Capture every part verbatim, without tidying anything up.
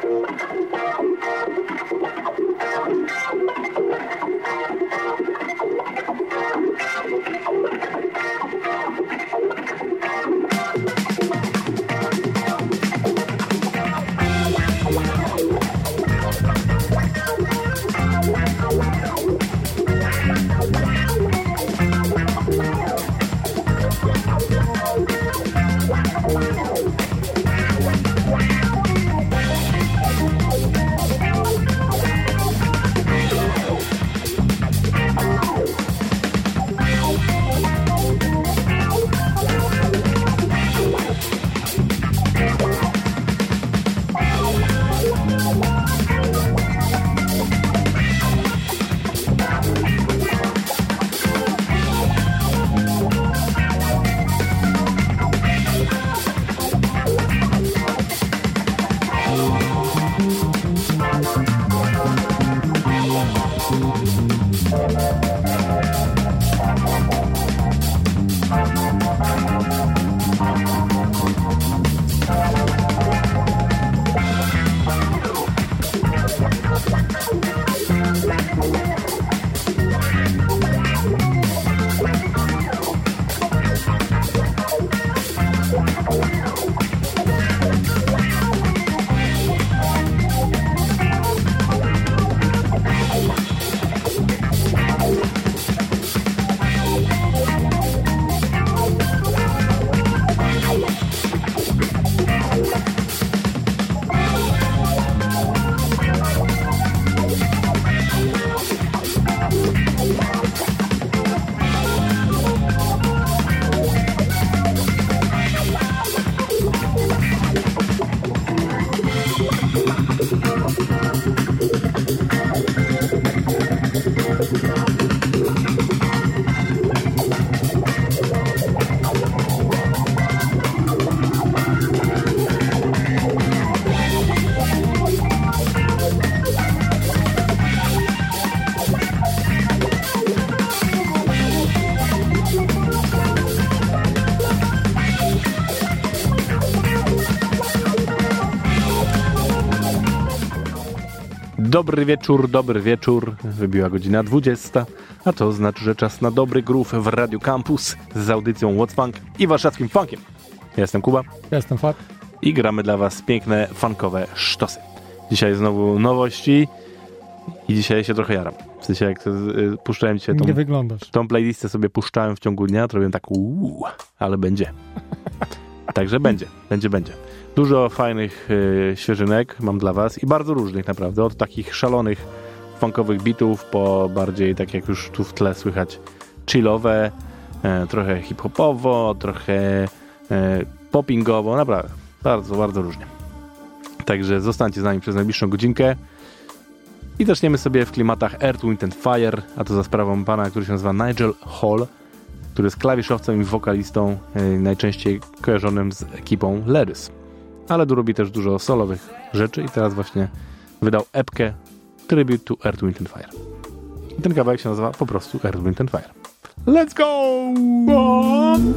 Dobry wieczór, dobry wieczór. Wybiła godzina dwudziesta, a to znaczy, że czas na dobry groove w Radiu Campus z audycją What's Funk i warszawskim funkiem. Ja jestem Kuba. Ja jestem Fat. I gramy dla was piękne, funkowe sztosy. Dzisiaj znowu nowości i dzisiaj się trochę jaram. W sensie jak y, puszczałem dzisiaj tą, Nie wyglądasz. tą playlistę sobie puszczałem w ciągu dnia, to robiłem tak uuu, ale będzie. Także będzie, będzie, będzie. Dużo fajnych y, świeżynek mam dla was i bardzo różnych naprawdę. Od takich szalonych, funkowych bitów po bardziej, tak jak już tu w tle słychać, chillowe, e, trochę hip-hopowo, trochę e, poppingowo, naprawdę. Bardzo, bardzo różnie. Także zostańcie z nami przez najbliższą godzinkę i zaczniemy sobie w klimatach Earth, Wind and Fire, a to za sprawą pana, który się nazywa Nigel Hall, który jest klawiszowcem i wokalistą, e, najczęściej kojarzonym z ekipą Lerys. Ale robi też dużo solowych rzeczy i teraz właśnie wydał epkę Tribute to Earth, Wind and Fire. I ten kawałek się nazywa po prostu Earth, Wind and Fire. Let's go! On!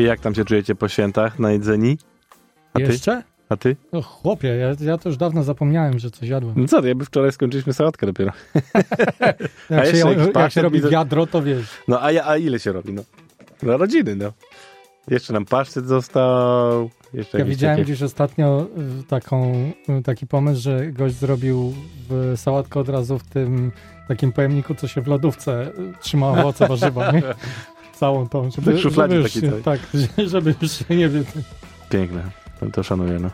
I jak tam się czujecie po świętach na jedzeni? A ty? Jeszcze? A ty? No chłopie, ja, ja to już dawno zapomniałem, że coś jadłem. No co, ja by wczoraj skończyliśmy sałatkę dopiero. Jak, się, jeszcze jakiś jak pasztet się robi widzę- wiadro, to wiesz. No a, ja, a ile się robi? No, dla rodziny, no. Jeszcze nam pasztet został. Jeszcze Ja jakieś widziałem takie... gdzieś ostatnio y, taką, y, taki pomysł, że gość zrobił w sałatkę od razu w tym takim pojemniku, co się w lodówce y, trzyma owoce, warzywa, nie? Całą tą, żeby, W szufladzie żeby już taki się, cały. tak, żeby już się nie wie. Piękne. To, to szanuję, no.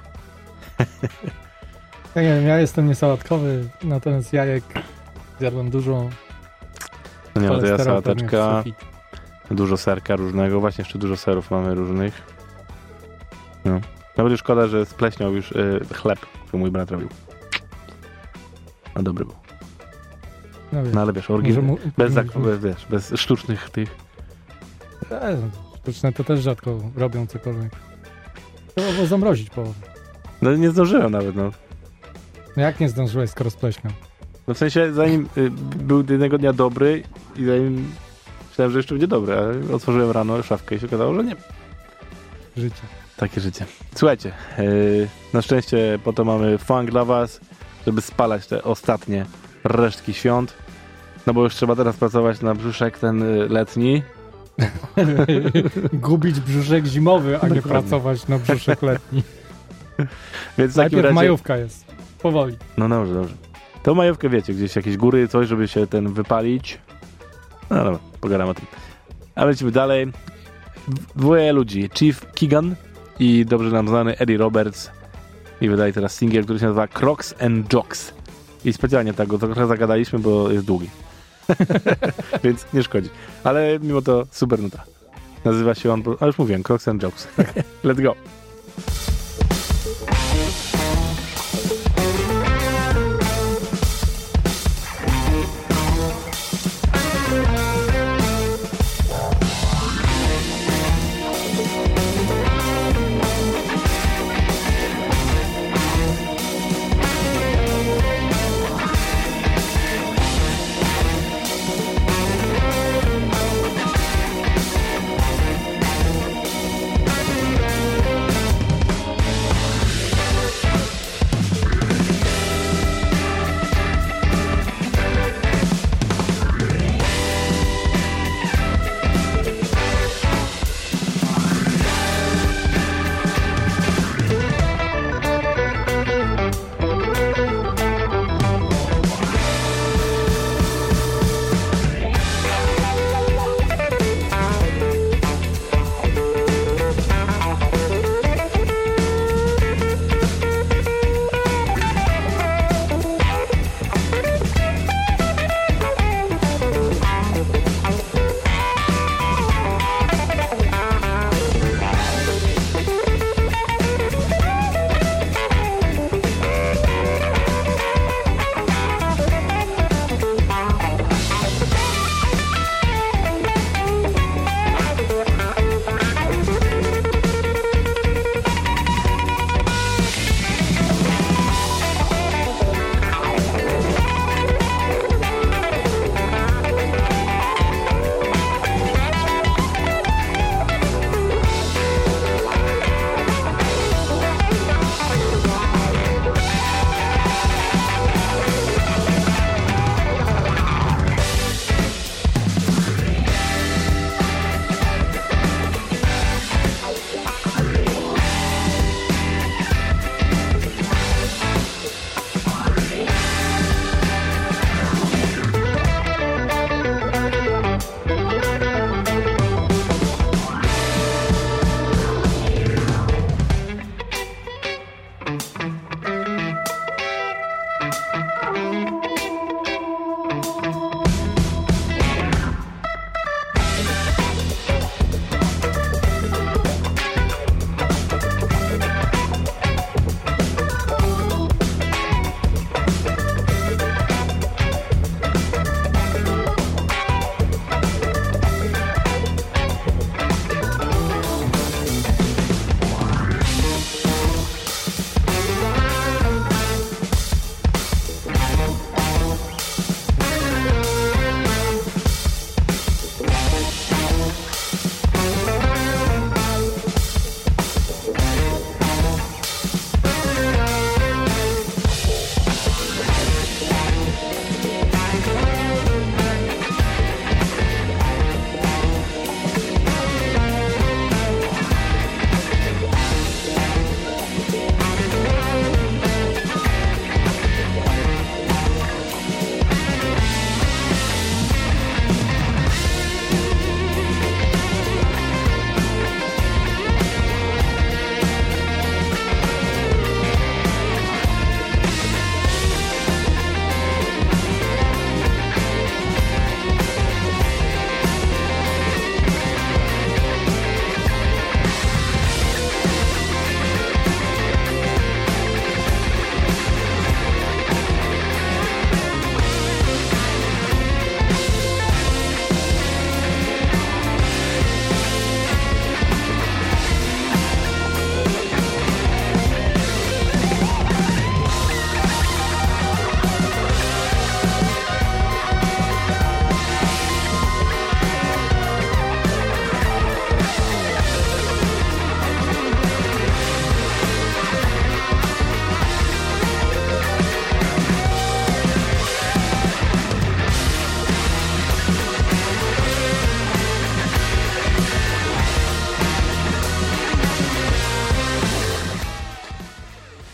Ja nie wiem, ja jestem niesałatkowy, natomiast jajek zjadłem dużo. No nie, no to ja cholesterol pewnie sałateczka, sufit. dużo serka różnego. Właśnie jeszcze dużo serów mamy różnych. No. Nawet szkoda, że spleśniał już y, chleb, który mój brat robił. A dobry był. No, wiesz, No ale wiesz, może oryginał. mu- Bez, może- zak- bez, wiesz, bez sztucznych tych. E, Sztuczne to też rzadko robią cokolwiek. Trzeba było zamrozić połowę. No nie zdążyłem nawet, no. No jak nie zdążyłeś, skoro spleśniał? No w sensie, zanim y, był jednego dnia dobry i zanim myślałem, że jeszcze będzie dobry, ale otworzyłem rano szafkę i się okazało, że nie. Życie. Takie życie. Słuchajcie, yy, na szczęście po to mamy funk dla was, żeby spalać te ostatnie resztki świąt. No bo już trzeba teraz pracować na brzuszek ten y, letni. Gubić brzuszek zimowy, a nie Dokładnie. pracować na brzuszek letni. Więc w takim Najpierw razie... majówka jest. Powoli. No dobrze, dobrze. To majówkę wiecie, gdzieś jakieś góry, coś, żeby się ten wypalić. No dobra, pogadamy o tym. A lecimy dalej. Dwoje ludzi, Chief Keegan i dobrze nam znany Eddie Roberts. I wydaje teraz singiel, który się nazywa Crocs and Jocks. I specjalnie tak go trochę zagadaliśmy, bo jest długi. Więc nie szkodzi. Ale mimo to super nuta. Nazywa się on, a już mówiłem, Crocs and Jocks. Let's go.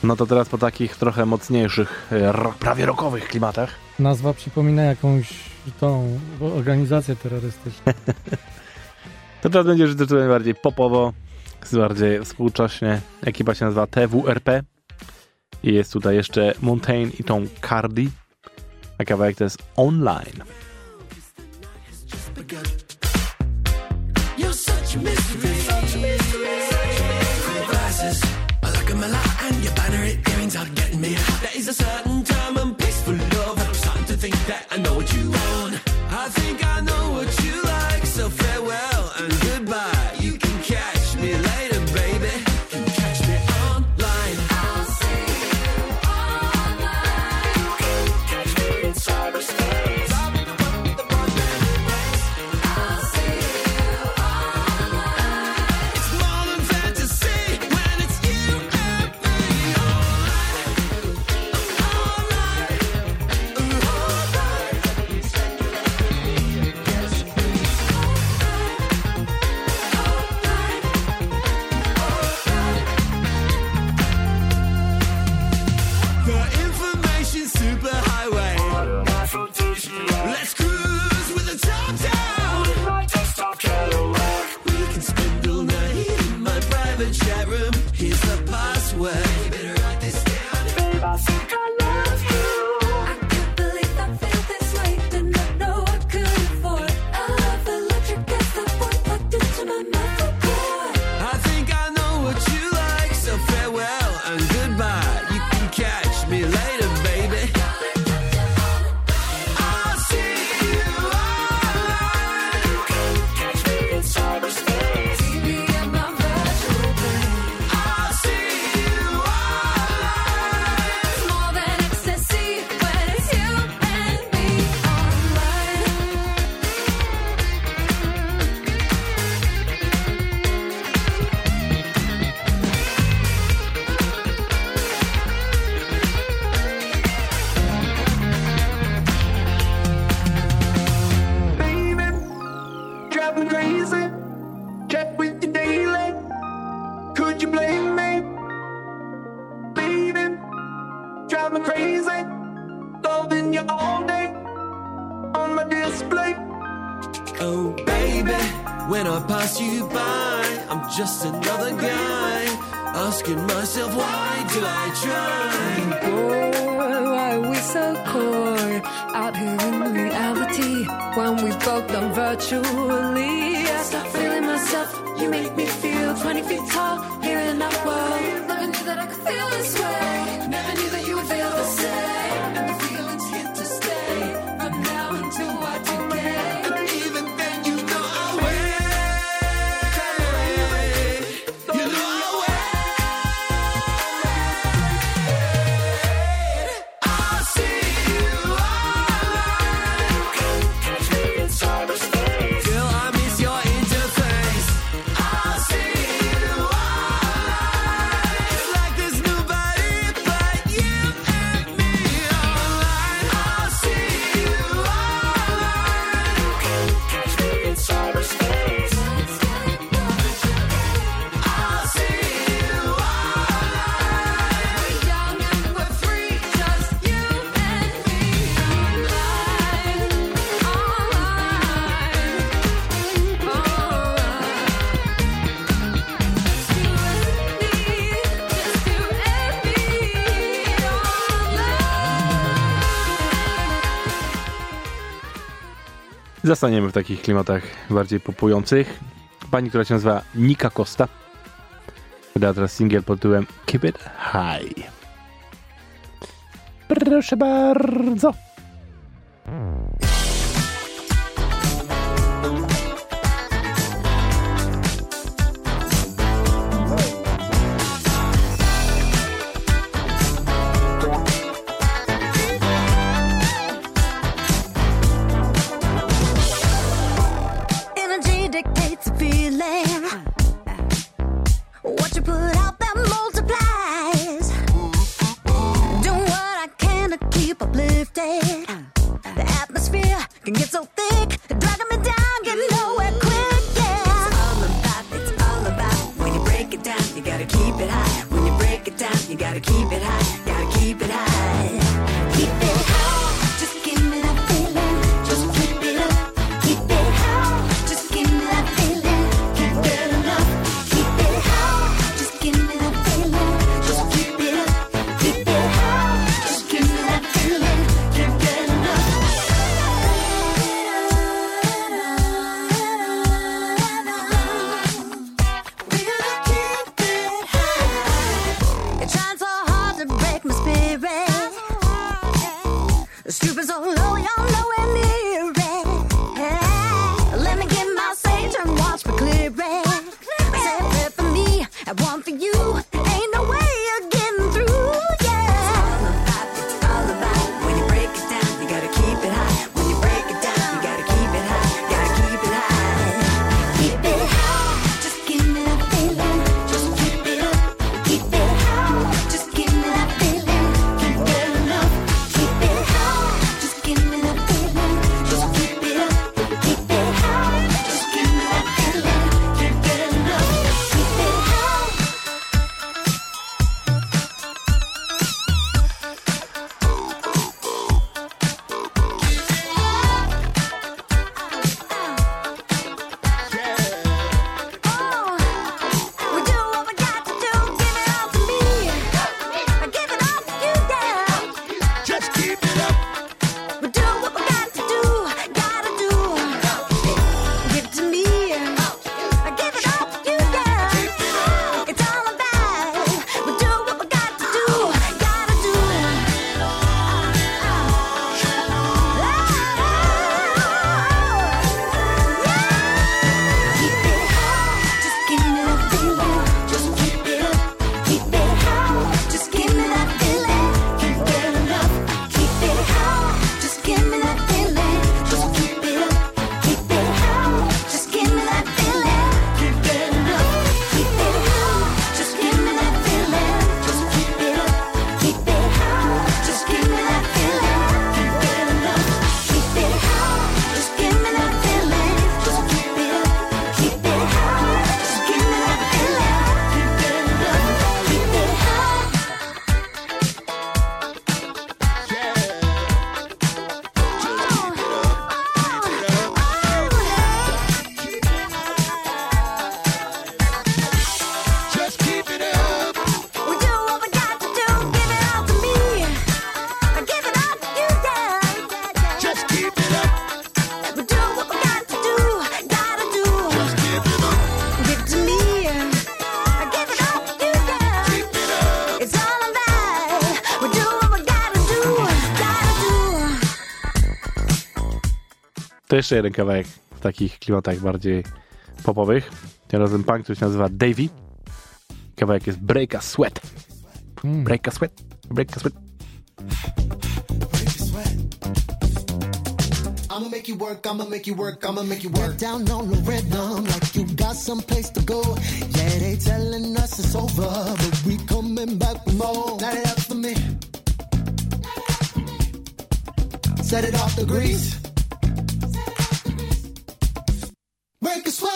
No to teraz po takich trochę mocniejszych, r- prawie rockowych klimatach. Nazwa przypomina jakąś tą organizację terrorystyczną. To teraz będzie zdecydowanie bardziej popowo, bardziej współcześnie. Ekipa się nazywa T W R P i jest tutaj jeszcze Montaigne i Tom Cardy, a kawałek to jest Online. You're such a mystery, such a mystery. Glasses, I like 'em a lot, and your banner earrings are getting me. There is a certain time and peaceful love. I'm starting to think that I know what you want. I think I know what you like, so farewell and goodbye. You can catch me later, baby. You can catch me online. I'll see you online. You can catch me in cyberspace. I'll be the one with the broadband race. I'll see you online. It's more than fantasy when it's you and me. Online, online, online. The information superhighway. Let's cruise with the top down. We can spend all night in my private chat room. Here's the password. You better write this down. Babe, I think I love you. I can't believe I feel this way. Did not know I could afford a love electric as the one plugged into my motherboard. I think I know what you like, so farewell and goodbye. You can catch me later, baby. I'll see you online. You can catch me in cyberspace. See me in my virtual brain. I'll see you online. It's more than ecstasy when it's you and me online. Baby, drive me crazy. Chat with you daily. Could you blame me? Baby, drive me crazy. Loving you all day on my display. Oh, baby, when I pass you by, I'm just another guy asking myself, why do I try? Boy, why are we so coy out here in reality when we both done virtually? I stop feeling myself, you make me feel twenty feet tall here in our world. Never knew that I could feel this way. Never knew that you would feel the same. And the feeling's here to stay from now until I decay. And even then, you know I'll wait. You know I'll wait. I'll see you online. You can catch me in cyberspace. Girl, I miss your interface. I'll see you online. It's like there's nobody but you and me online. I'll see you online. You can catch me in cyberspace. I'll see you online. We're young and we're free, just you and me online, online, Zostaniemy w takich klimatach bardziej popujących. Pani, która się nazywa Nika Costa, wydała teraz singiel pod tytułem Keep It High. Proszę bardzo. energy dictates a feeling. What you put out that multiplies. Do what I can to keep uplifted. The atmosphere To jeszcze jeden kawałek w takich klimatach bardziej popowych. Tym razem punk, który się nazywa Davey. Kawałek jest Break a Sweat. Mm. Break a Sweat. Break a Sweat. I'ma make you work, I'ma make you work, I'ma make you work. Get down on the rhythm like you got some place to go. Yeah, they telling us it's over, but we coming back with more. Light it up for me. Set it off the grease. Break a sweat.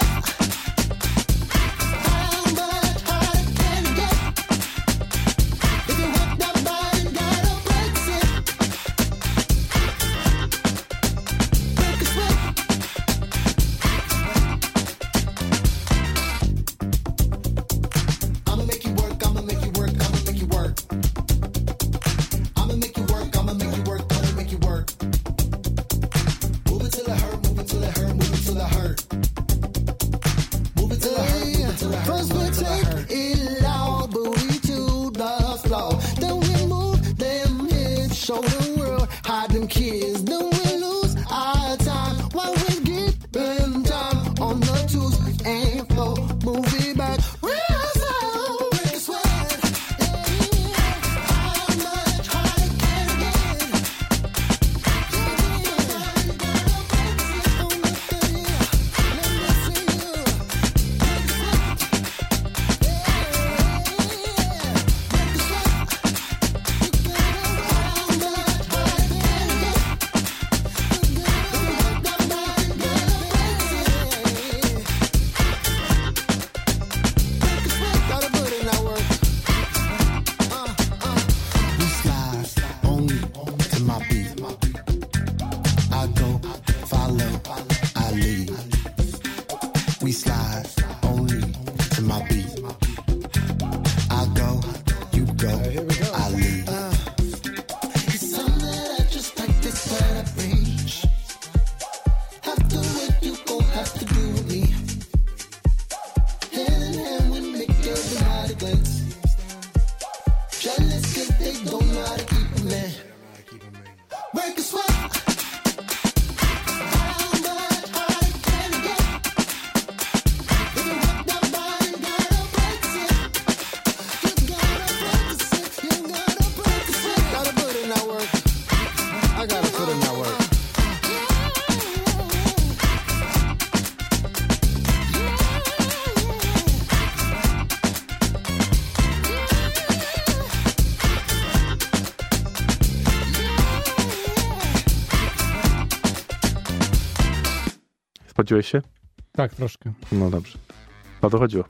Spodziłeś się? Tak, troszkę. No dobrze. O to chodziło.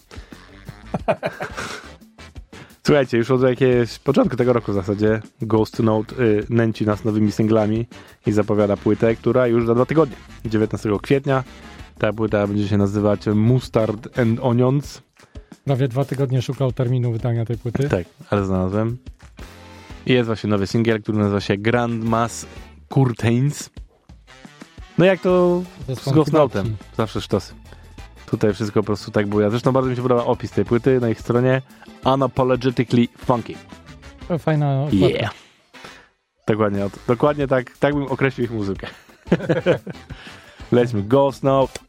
Słuchajcie, już od jakiegoś początku tego roku w zasadzie Ghost Note y, nęci nas nowymi singlami i zapowiada płytę, która już za dwa tygodnie, dziewiętnastego kwietnia. Ta płyta będzie się nazywać Mustard and Onions. Prawie dwa tygodnie szukał terminu wydania tej płyty. Tak, ale znalazłem. I jest właśnie nowy singiel, który nazywa się Grand Mass Curtains. No jak to z Ghost Note'em. Zawsze sztosy. Tutaj wszystko po prostu tak było. Zresztą bardzo mi się podoba opis tej płyty na ich stronie. Unapologetically funky. To fajna okładka. Yeah. Dokładnie, dokładnie tak, tak bym określił ich muzykę. Lećmy. Ghost Note.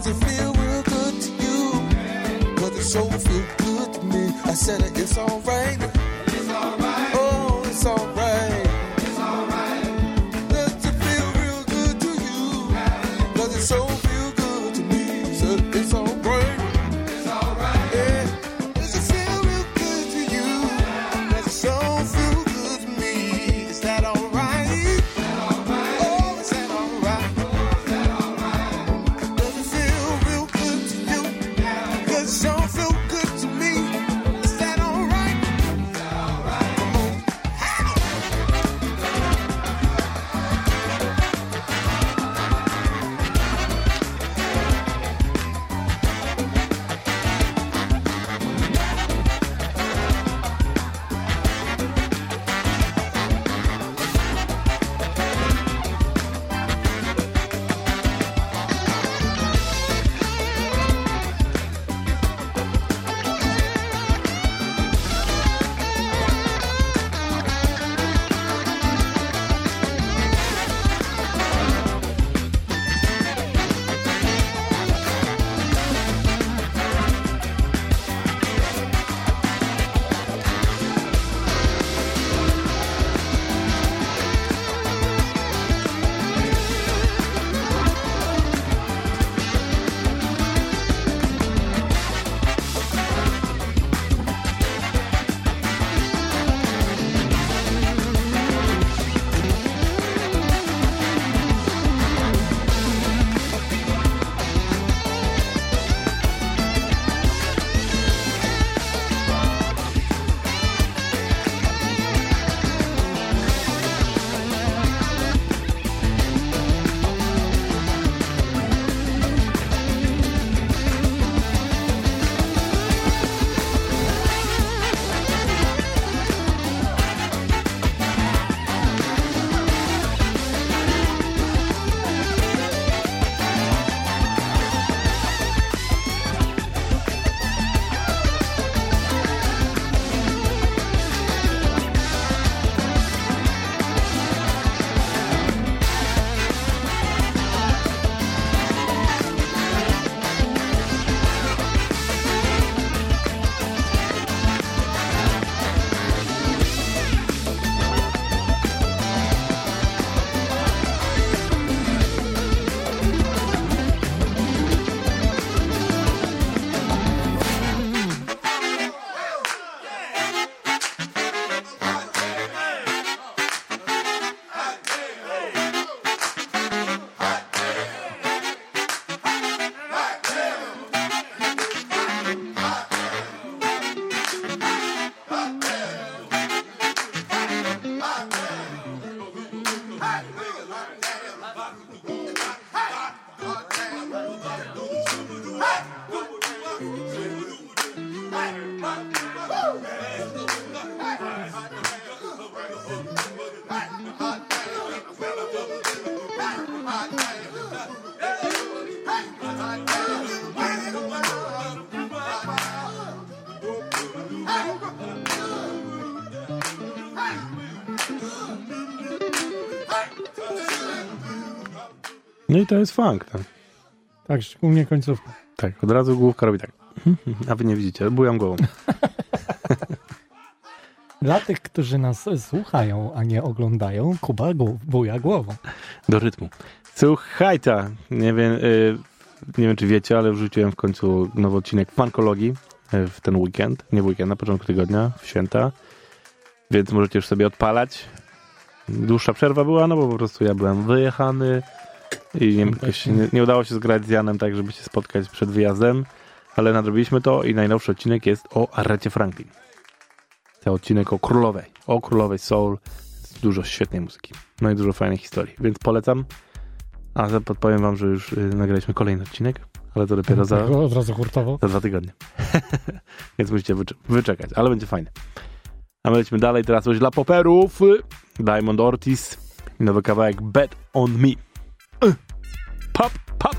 Does it feel real good to you? Does it so feel good to me? I said it, it's alright. It's alright. Oh, it's alright. It's alright. Does it feel real good to you? Does it so feel good to me? I said it's alright. It's alright. Yeah. Does it feel real good to you? Does it so feel good to me? Is that alright? No i to jest funk. Tak, tak szczególnie końcówka. Tak, od razu główka robi tak. A wy nie widzicie, bujam głową. Dla tych, którzy nas słuchają, a nie oglądają, Kuba buja głową. Do rytmu. Słuchajcie, nie wiem, yy, nie wiem czy wiecie, ale wrzuciłem w końcu nowy odcinek Funkologii w ten weekend, nie w weekend, na początku tygodnia, w święta, więc możecie już sobie odpalać. Dłuższa przerwa była, no bo po prostu ja byłem wyjechany i nie, jakoś nie, nie udało się zgrać z Janem tak, żeby się spotkać przed wyjazdem, ale nadrobiliśmy to i najnowszy odcinek jest o Arecie Franklin. Ten odcinek o królowej, o królowej soul, jest dużo świetnej muzyki, no i dużo fajnej historii, więc polecam. A podpowiem wam, że już y, nagraliśmy kolejny odcinek, ale to dopiero za, od razu hurtowo. za dwa tygodnie. Więc musicie wycze- wyczekać, ale będzie fajnie. A my lecimy dalej, teraz coś dla poperów. Diamond Ortiz i nowy kawałek Bet on Me. Uh, pop, pop.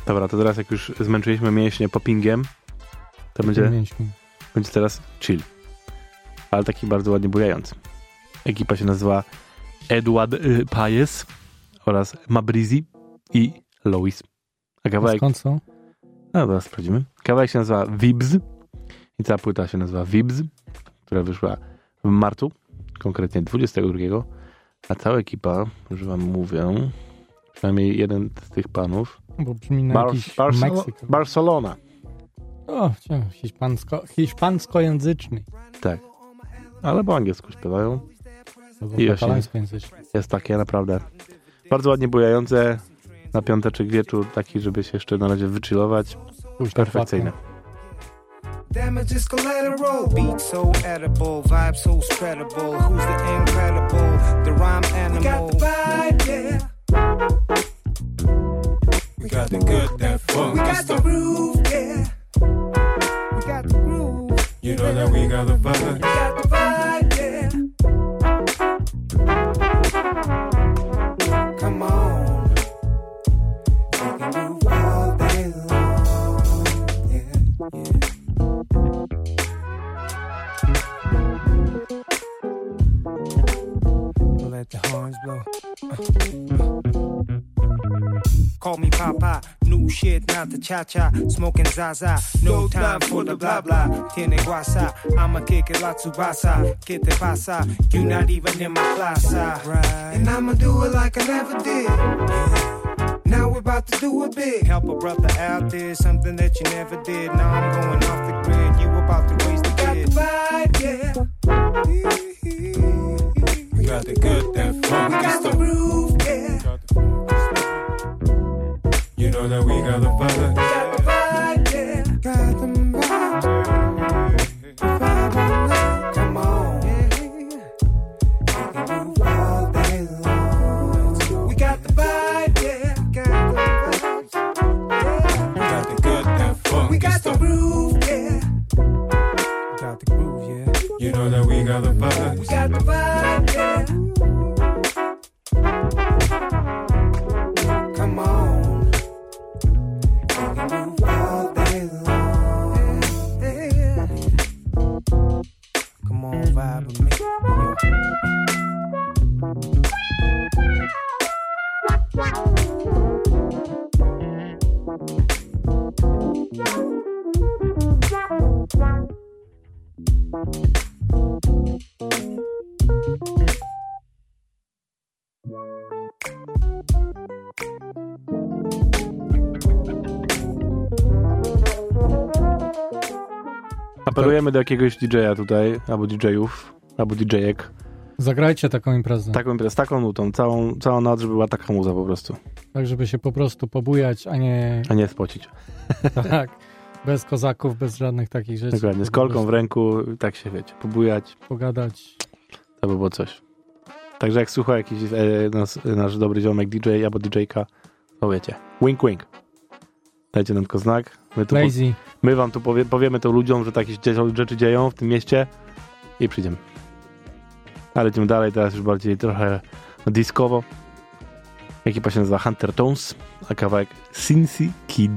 Dobra, to teraz jak już zmęczyliśmy mięśnie poppingiem, to będzie, Mięśni. będzie teraz chill. Ale taki bardzo ładnie bujający. Ekipa się nazywa Eduard y, Paes oraz Mabrizi i Lois. A A kawałek... skąd są? No, teraz sprawdzimy. Kawałek się nazywa Vibes i ta płyta się nazywa Vibes, która wyszła w marcu, konkretnie dwudziestego drugiego. A cała ekipa, że wam mówię, przynajmniej jeden z tych panów, Bo brzmi na Bar- jakiś Barcelo- Meksyk. Barcelona. O, cia- hiszpansko, hiszpańskojęzyczny. Tak. Ale po angielsku śpiewają. Albo I katalańskojęzyczny. Jest takie naprawdę bardzo ładnie bujające na piąteczek wieczór, taki, żeby się jeszcze na razie wychillować. Pójść na Perfekcyjne. Damage is collateral. Beat so edible, vibe so spreadable. Who's the incredible? The rhyme animal. We got the vibe, yeah. We got the good, that funk We got the groove, yeah. We got the groove. You know that we got the vibe. We got the vibe, yeah. Come on. We can groove all day long. Yeah, yeah. Let the horns blow. Call me Papa, new shit, not the cha-cha. Smoking Zaza, no time for the blah blah. Tiene guasa, I'ma kick it like Tsubasa. ¿Qué te pasa? You not even in my class, right? And I'ma do it like I never did. Now we're about to do it big. Help a brother out there, something that you never did. Now I'm going off the grid, you about to raise the kid. Got the vibe, yeah. We got the good, that funk We got the groove, yeah. You know that we got the vibe. Got the vibe, yeah. Got the vibe. The vibe on night. Come on, yeah. We can move all day long. We got the vibe, yeah. Got the vibes, yeah. We got the good, that funk We got the groove, yeah. Got the groove, yeah. You know that we got the vibe. We got the vibe, yeah. Come on. We can move all day long. Yeah, yeah. Come on, vibe with me. Apelujemy do jakiegoś didżeja tutaj, albo didżejów, albo didżejek. Zagrajcie taką imprezę. Taką imprezę, z taką nutą, całą, całą noc, żeby była taka muza po prostu, Tak, żeby się po prostu pobujać, a nie a nie spocić. tak, bez kozaków, bez żadnych takich rzeczy. Dokładnie, z Po kolką prostu w ręku, tak się wiecie, pobujać, Pogadać. to by było coś. Także jak słucha jakiś e, nas, nasz dobry ziomek D J albo didżejka, to wiecie, wink wink. Dajcie nam tylko znak. My, tu po, Lazy. my wam tu powie, powiemy to ludziom, że takie rzeczy dzieją w tym mieście i przyjdziemy. Ale idziemy dalej, teraz już bardziej trochę discowo. Ekipa się nazywa Hunter Tones, a kawałek Cincy Kid.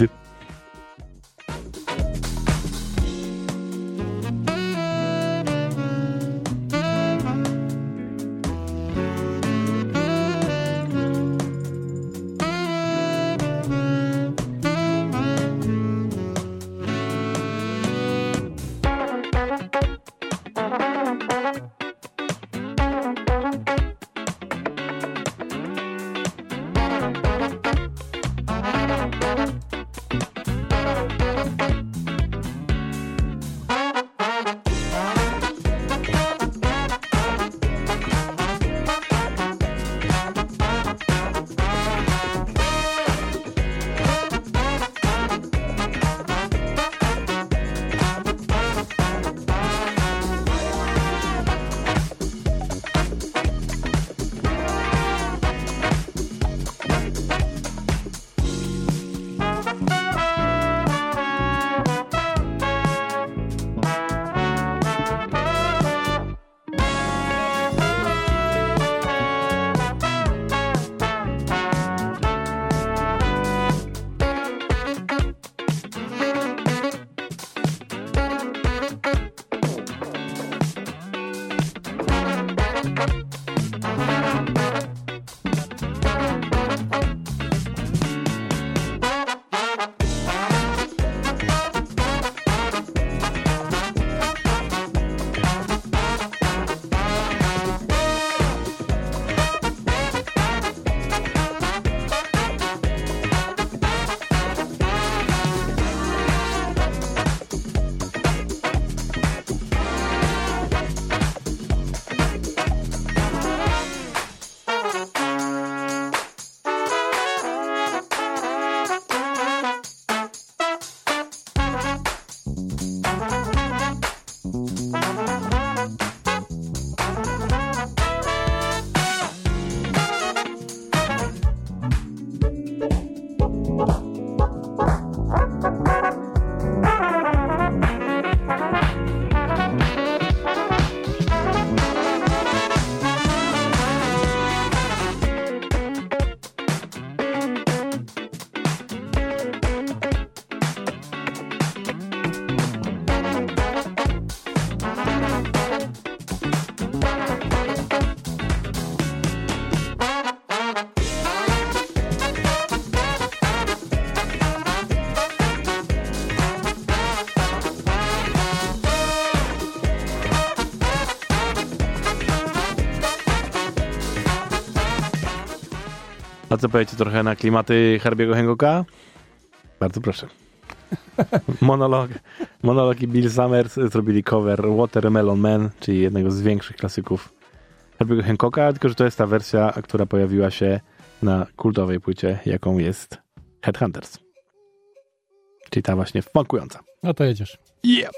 A co powiecie trochę na klimaty Herbiego Hancocka? Bardzo proszę. Monolog, monolog i Bill Summers zrobili cover Watermelon Man, czyli jednego z większych klasyków Herbiego Hancocka, tylko że to jest ta wersja, która pojawiła się na kultowej płycie, jaką jest Headhunters. Czyli ta właśnie funkująca. No to jedziesz. Yeah!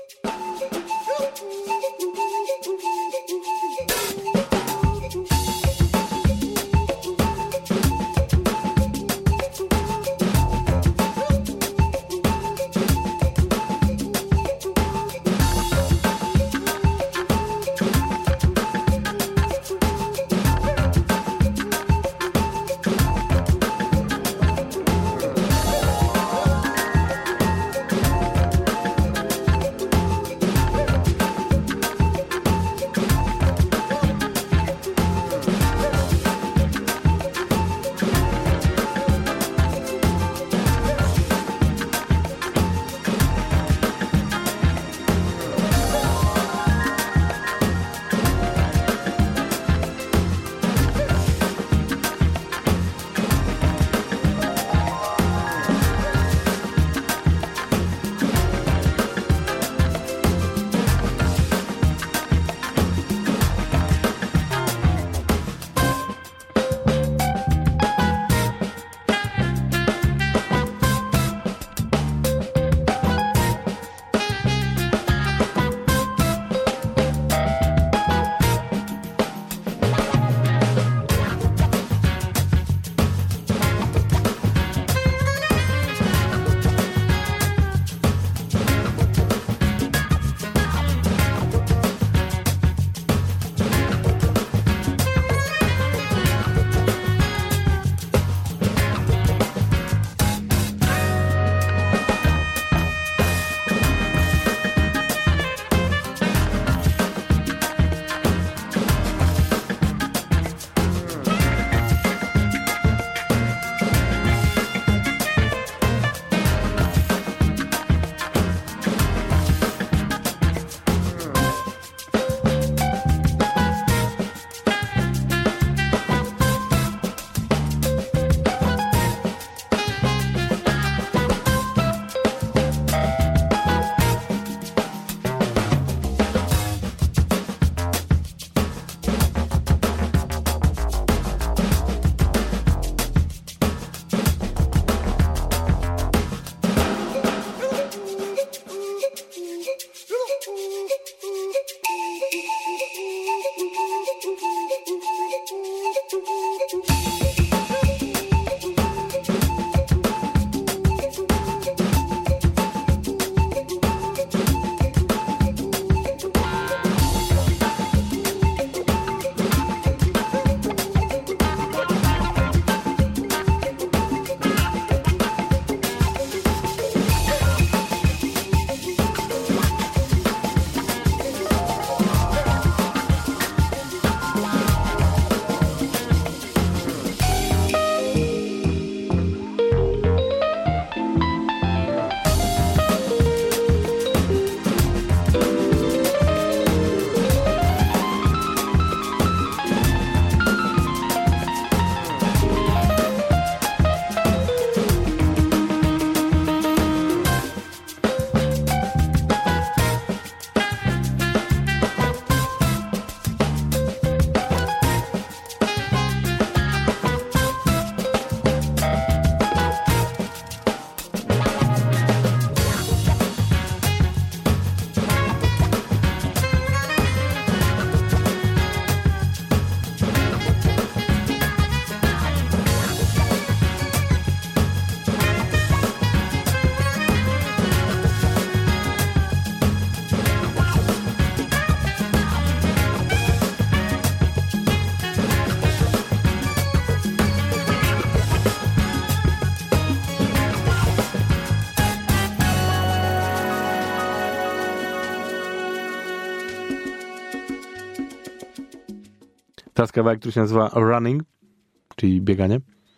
Teraz kawałek, który się nazywa Running, czyli bieganie.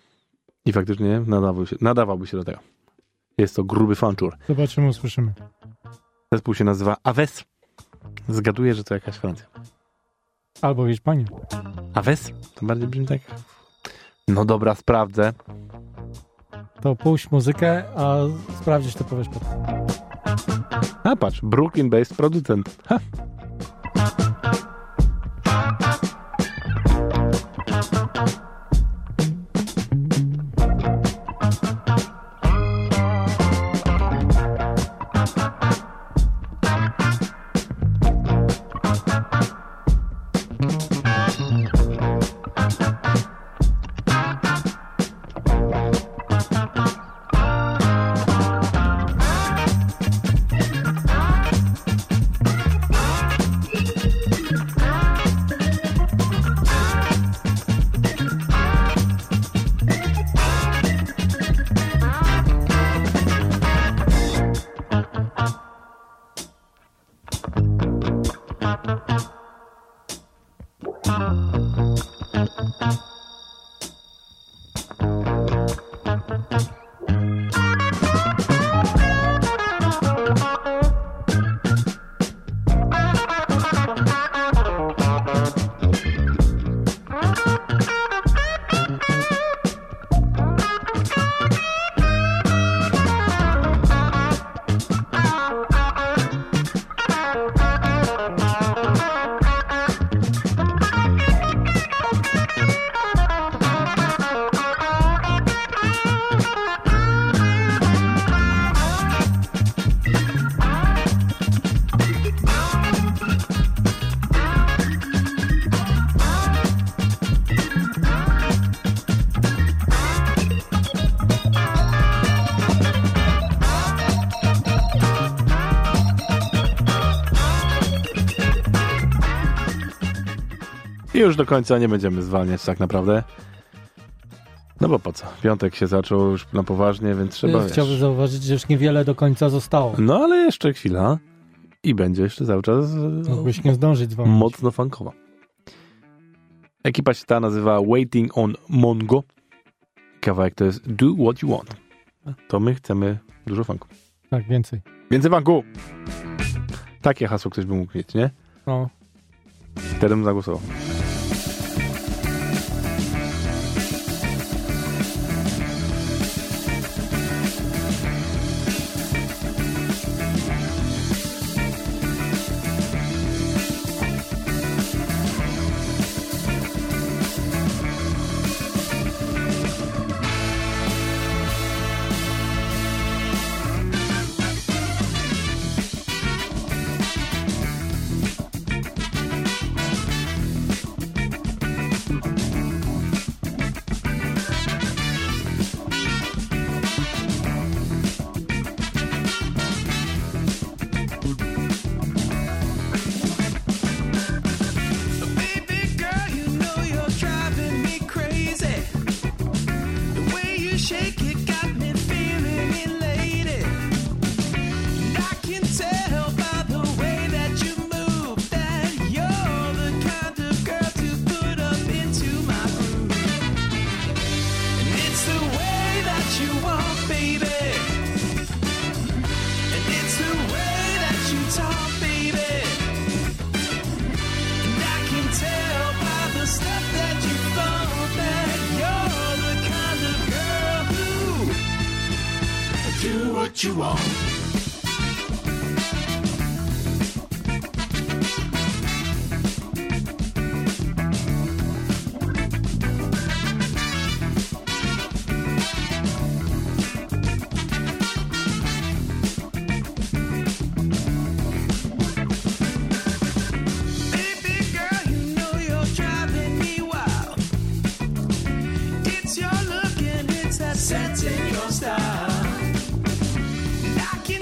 I faktycznie nadawał się, nadawałby się do tego. Jest to gruby fanczur. Zobaczymy, usłyszymy. Zespół się nazywa Aves. Zgaduję, że to jakaś Francja. Albo Hiszpania. Aves? To bardziej brzmi tak No dobra, sprawdzę. To puść muzykę, a sprawdzisz, to powiesz potem. A patrz, Brooklyn-based producent. Ha. I już do końca nie będziemy zwalniać tak naprawdę. No bo po co? Piątek się zaczął już na poważnie, więc trzeba... Chciałbym wiesz... zauważyć, że już niewiele do końca zostało. No ale jeszcze chwila i będzie jeszcze cały czas... Mógłbyś nie zdążyć dzwonić. Mocno funkowa. Ekipa się ta nazywa Waiting on Mongo. Kawałek to jest Do What You Want. To my chcemy dużo funku. Tak, więcej. Więcej funku! Takie hasło ktoś by mógł mieć, nie? No. Wtedy bym zagłosował. what you want. Setting your style. I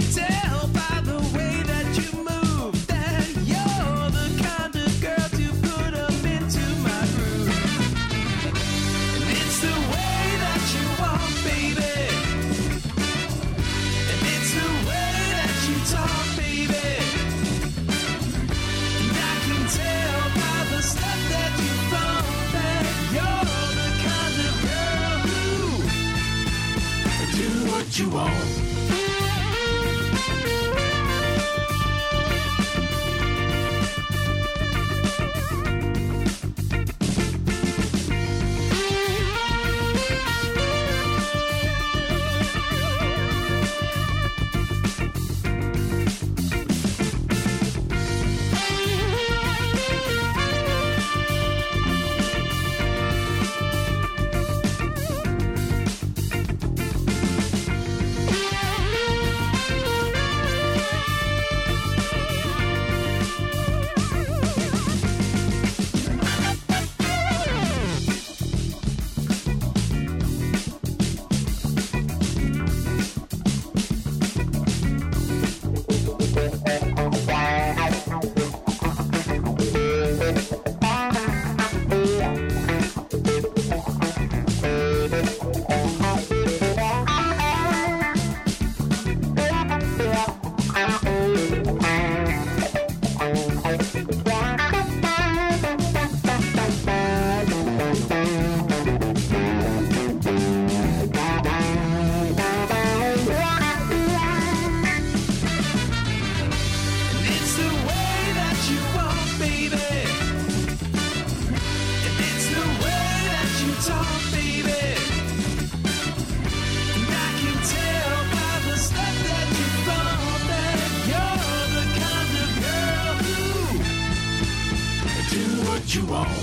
what you want.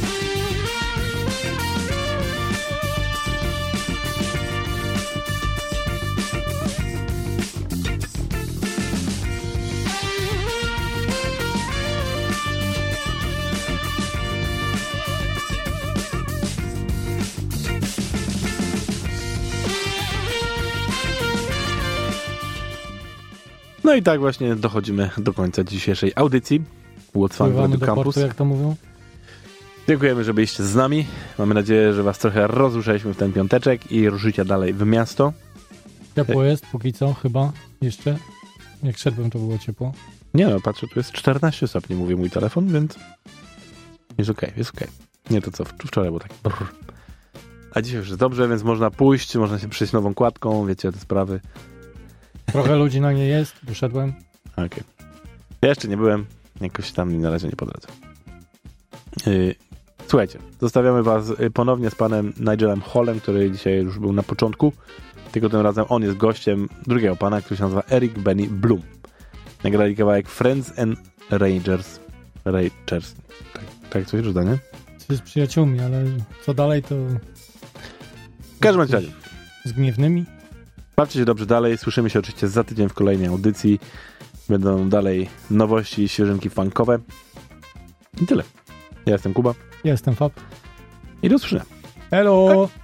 No i tak właśnie dochodzimy do końca dzisiejszej audycji What's Fun w Pływamy Radio do Campus. portu, jak to mówią. Dziękujemy, że byliście z nami. Mamy nadzieję, że was trochę rozruszaliśmy w ten piąteczek i ruszycie dalej w miasto. Ciepło jest, póki co, chyba, jeszcze. Jak szedłem, to było ciepło. Nie no, patrzę, tu jest czternaście stopni, mówi mój telefon, więc jest okej, okay, jest okej. Okay. Nie to co wczoraj było tak brrr. A dzisiaj już jest dobrze, więc można pójść, można się przyjść nową kładką, wiecie te sprawy. Trochę ludzi na niej jest, wyszedłem. Okej. Okay. Ja jeszcze nie byłem, jakoś tam mi na razie nie po drodze. Yy, słuchajcie, zostawiamy was ponownie z panem Nigelem Hallem, który dzisiaj już był na początku, tylko tym razem on jest gościem drugiego pana, który się nazywa Eric Benny Bloom. Nagrali kawałek Friends and Rangers. Rangers. Tak, tak coś czyta, nie? Z przyjaciółmi, ale co dalej, to... W każdym razie. Z gniewnymi. Bawcie się dobrze dalej. Słyszymy się oczywiście za tydzień w kolejnej audycji. Będą dalej nowości, świeżynki funkowe. I tyle. Ja jestem Kuba. Ja jestem Fab. I do usłyszenia. Hello!